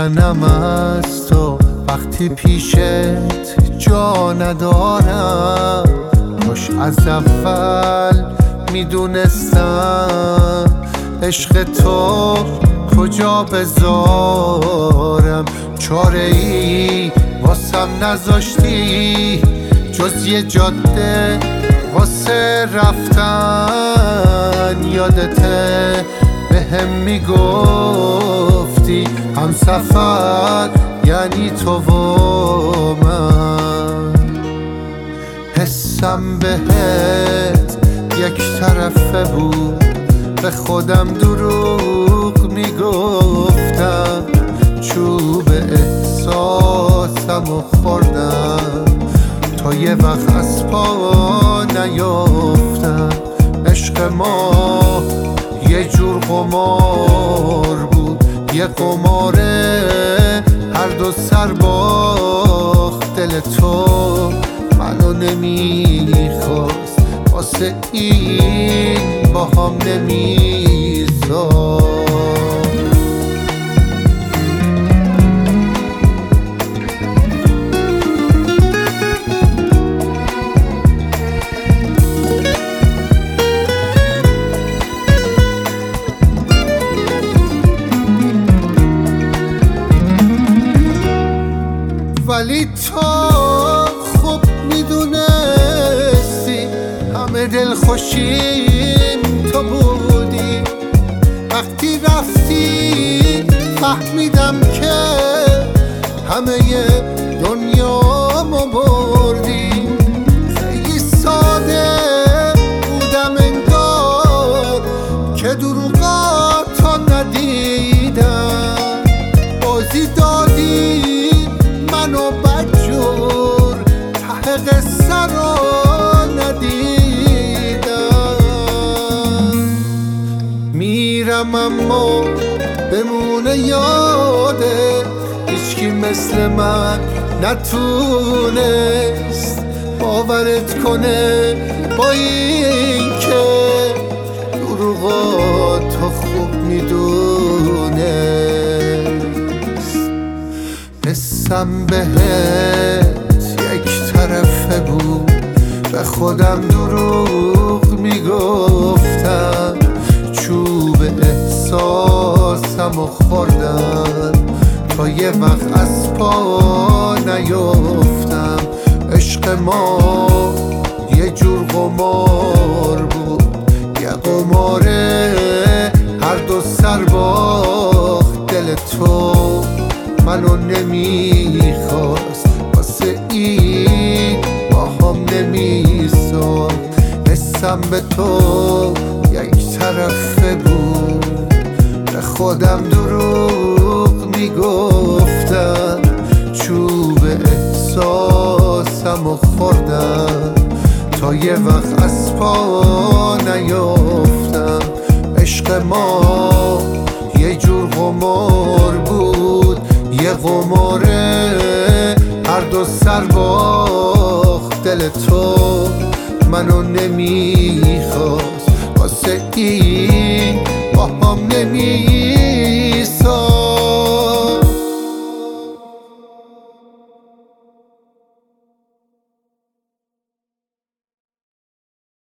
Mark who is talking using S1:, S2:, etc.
S1: میکنم از تو وقتی پیشت جا ندارم. کاش از اول میدونستم عشق تو کجا بذارم. چاره ای واسم نذاشتی جز یه جاده واسه رفتن. یادته بهم میگفتی همسفر یعنی تو و من. حسم بهت یک طرفه بود، به خودم دروغ میگفتم. چوب احساسم و خوردم تا یه وقت از پا نیافتم. عشق ما یه جور قمار بود، یه قماره هر دو سر باخت. دل تو منو نمیخواست، واسه این با هم نمیذاشت. ولی تو خوب میدونستی همه دل خوشیم تو بودی. وقتی رفتی فهمیدم که همه دنیامو بردی. خیلی ساده بودم انگار که دروغاتو ندیدم. بازی دادی منو بدجور، ته قصه رو ندیدم. میرم اما بمونه یاده هیچکی مثل من نتونست باورت کنه. با این که دروغاتو خوب میدونست. حسم بهت یک طرفه بود، به خودم دروغ میگفتم. چوب احساسم و خوردم تا یه وقت از پا نیافتم. عشق ما یه جور قمار بود، یه قماره هر دو سر باخت. دل تو منو نمیخواست، واسه این با هم نمیساخت. حسم به تو یک طرفه بود، به خودم دروغ میگفتم. چوب احساسم و خوردم تا یه وقت از پا نیافتم. عشق ما یه جور قمار بود، یه قماره هر دو سر باخت. دل تو منو نمیخواست، واسه این با هم نمیخواست.